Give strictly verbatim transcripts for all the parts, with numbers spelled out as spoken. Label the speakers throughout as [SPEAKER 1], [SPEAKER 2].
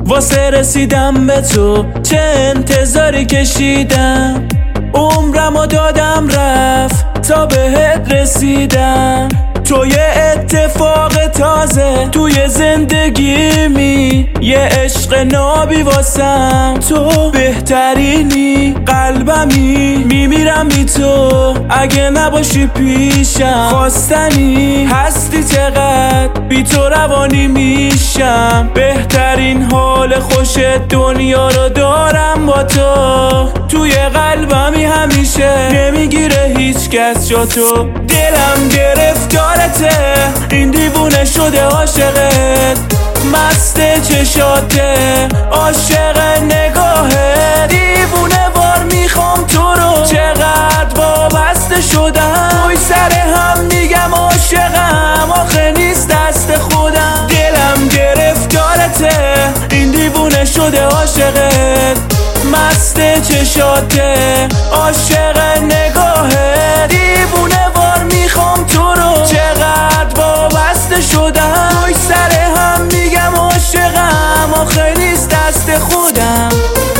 [SPEAKER 1] واسه رسیدم به تو چه انتظاری کشیدم، عمرمو دادم رفت تا بهت رسیدم. تو یه اتفاق تازه توی زندگیمی، یه عشق نابی واسم، تو بهترینی، قلبمی، میمیرم بی تو اگه نباشی پیشم. خواستنی هستی چقدر بی تو روانی میشم، بهترین حال خوش دنیا رو دارم با تو. توی قلبمی همیشه نمیگیره هیچ کس جا تو. دلم گرفتارته، این دیوونه شده عاشقت، مست چشاته، عاشق نگاهه، دیوونه وار میخوام تو رو، چقدر وابسته شدم، پای سر هم میگم عاشقم، آخه نیست دست خودم. دلم گرفتارته، این دیوونه شده عاشقت، مست چشاته، عاشق نگاهه، دیوونه وار میخوام تو رو، چقدر وابسته شدم، پای سر هم میگم عاشقم، آخه نیست دست خودم.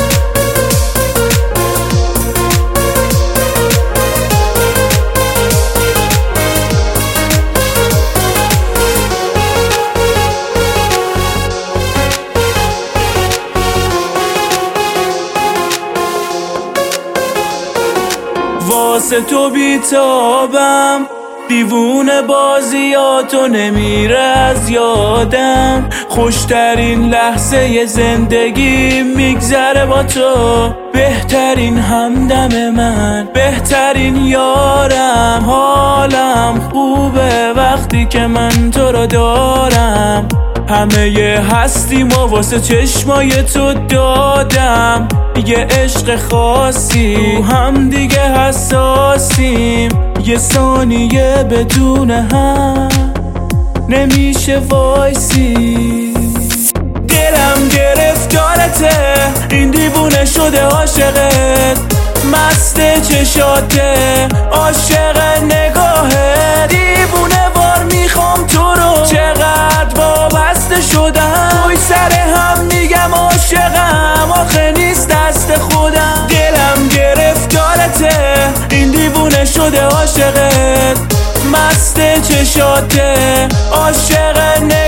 [SPEAKER 1] واسه تو بیتابم، دیوونه بازیاتو نمیره از یادم، خوشترین لحظه زندگی میگذره با تو، بهترین همدم من، بهترین یارم، حالم خوبه وقتی که من تو رو دارم، همه یه هستیم و واسه چشمای تو دادم، یه عشق خاصی هم دیگه حساسیم، یه ثانیه بدون هم نمیشه وایسی. دلم گرفتارته، این دیوونه شده عاشقت، مست چشاته، عاشق نگاهه، دیوونه وار میخوام تو رو، چقدر وابسته شدم، پای سر هم میگم عاشقم، آخه نیست دست خودم. دلم گرفتارته، این دیوونه شده عاشقت، مست چشاته، عاشق